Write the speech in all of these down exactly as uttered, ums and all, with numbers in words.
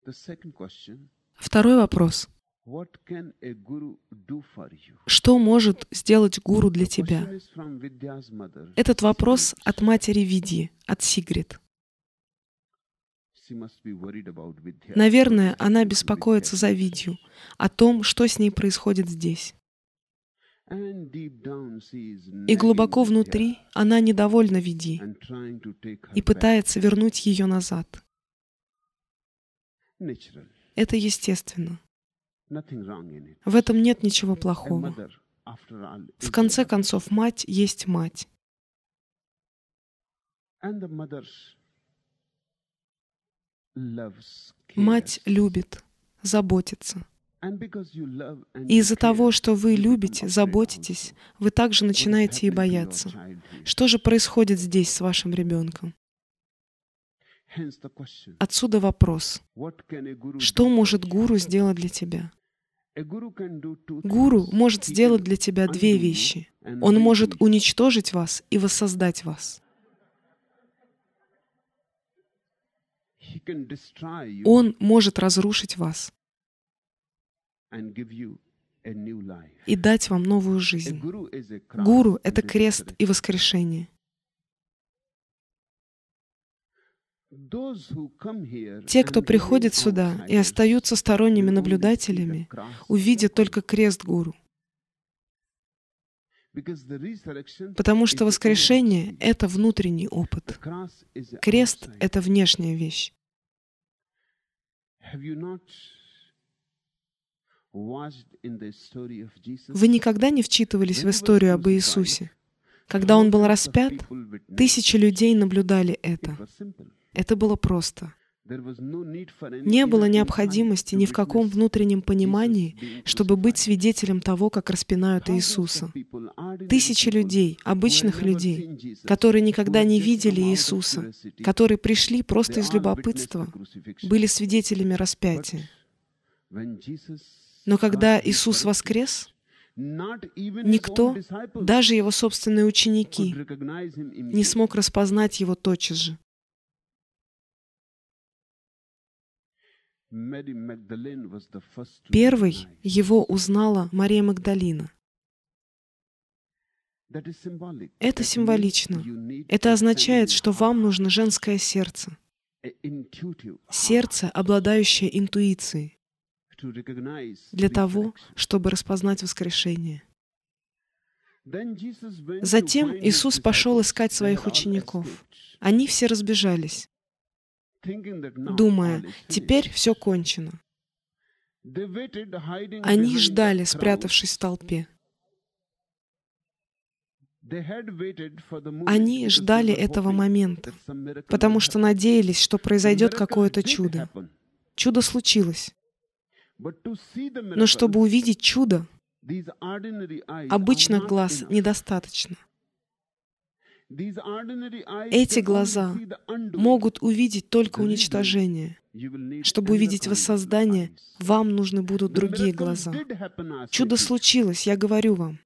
Второй вопрос. Что может сделать гуру для тебя? Этот вопрос от матери Видьи, от Сигрид. Наверное, она беспокоится за Видью, о том, что с ней происходит здесь. И глубоко внутри она недовольна Видьей и пытается вернуть ее назад. Это естественно. В этом нет ничего плохого. В конце концов, мать есть мать. Мать любит, заботится. И из-за того, что вы любите, заботитесь, вы также начинаете и бояться. Что же происходит здесь с вашим ребенком? Отсюда вопрос. Что может гуру сделать для тебя? Гуру может сделать для тебя две вещи. Он может уничтожить вас и воссоздать вас. Он может разрушить вас и дать вам новую жизнь. Гуру — это крест и воскрешение. Те, кто приходит сюда и остаются сторонними наблюдателями, увидят только крест гуру. Потому что воскрешение — это внутренний опыт. Крест — это внешняя вещь. Вы никогда не вчитывались в историю об Иисусе? Когда Он был распят, тысячи людей наблюдали это. Это было просто. Не было необходимости ни в каком внутреннем понимании, чтобы быть свидетелем того, как распинают Иисуса. Тысячи людей, обычных людей, которые никогда не видели Иисуса, которые пришли просто из любопытства, были свидетелями распятия. Но когда Иисус воскрес, никто, даже Его собственные ученики, не смог распознать Его тотчас же. Первой Его узнала Мария Магдалина. Это символично. Это означает, что вам нужно женское сердце. Сердце, обладающее интуицией, для того, чтобы распознать воскрешение. Затем Иисус пошел искать своих учеников. Они все разбежались, думая, теперь все кончено. Они ждали, спрятавшись в толпе. Они ждали этого момента, потому что надеялись, что произойдет какое-то чудо. Чудо случилось. Но чтобы увидеть чудо, обычных глаз недостаточно. Эти глаза могут увидеть только уничтожение. Чтобы увидеть воссоздание, вам нужны будут другие глаза. Чудо случилось, я говорю вам.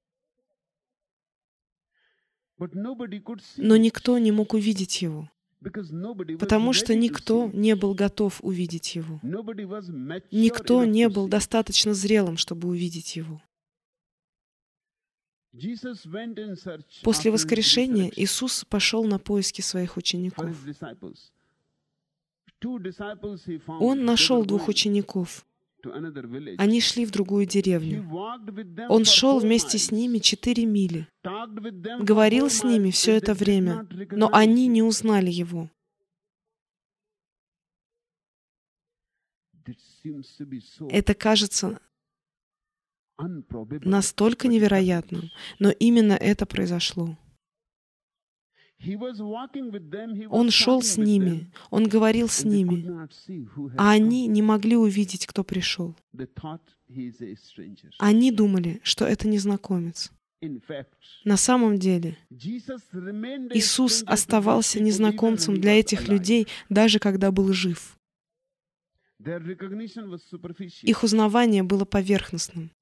Но никто не мог увидеть его, потому что никто не был готов увидеть его. Никто не был достаточно зрелым, чтобы увидеть его. После воскрешения Иисус пошел на поиски своих учеников. Он нашел двух учеников. Они шли в другую деревню. Он шел вместе с ними четыре мили, говорил с ними все это время, но они не узнали его. Это кажется настолько невероятным, но именно это произошло. Он шел с ними, он говорил с ними, а они не могли увидеть, кто пришел. Они думали, что это незнакомец. На самом деле, Иисус оставался незнакомцем для этих людей, даже когда был жив. Их узнавание было поверхностным.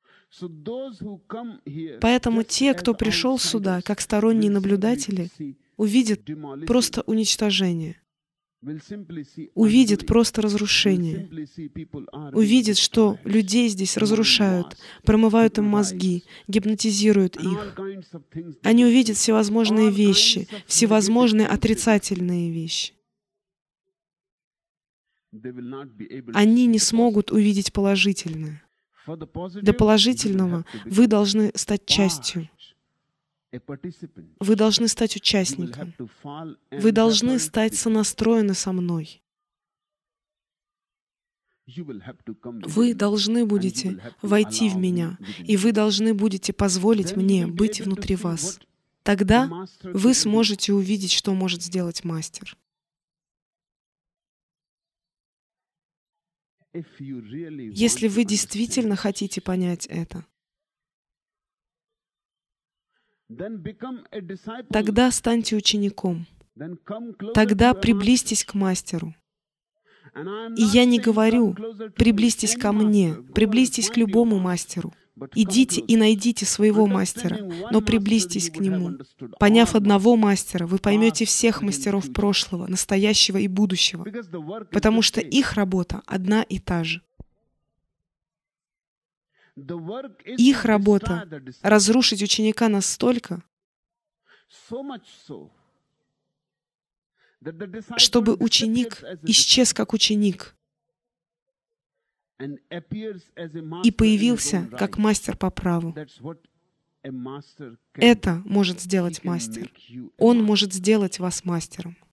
Поэтому те, кто пришел сюда как сторонние наблюдатели, увидят просто уничтожение. увидит просто разрушение, увидит, что людей здесь разрушают, промывают им мозги, гипнотизируют их. Они увидят всевозможные вещи, всевозможные отрицательные вещи. Они не смогут увидеть положительное. Для положительного вы должны стать частью. Вы должны стать участником. Вы должны стать сонастроены со мной. Вы должны будете войти в меня, и вы должны будете позволить мне быть внутри вас. Тогда вы сможете увидеть, что может сделать мастер. Если вы действительно хотите понять это, тогда станьте учеником. Тогда приблизьтесь к мастеру. И я не говорю, приблизьтесь ко мне, приблизьтесь к любому мастеру. Идите и найдите своего мастера, но приблизьтесь к нему. Поняв одного мастера, вы поймете всех мастеров прошлого, настоящего и будущего, потому что их работа одна и та же. Их работа — разрушить ученика настолько, чтобы ученик исчез как ученик и появился как мастер по праву. Это может сделать мастер. Он может сделать вас мастером.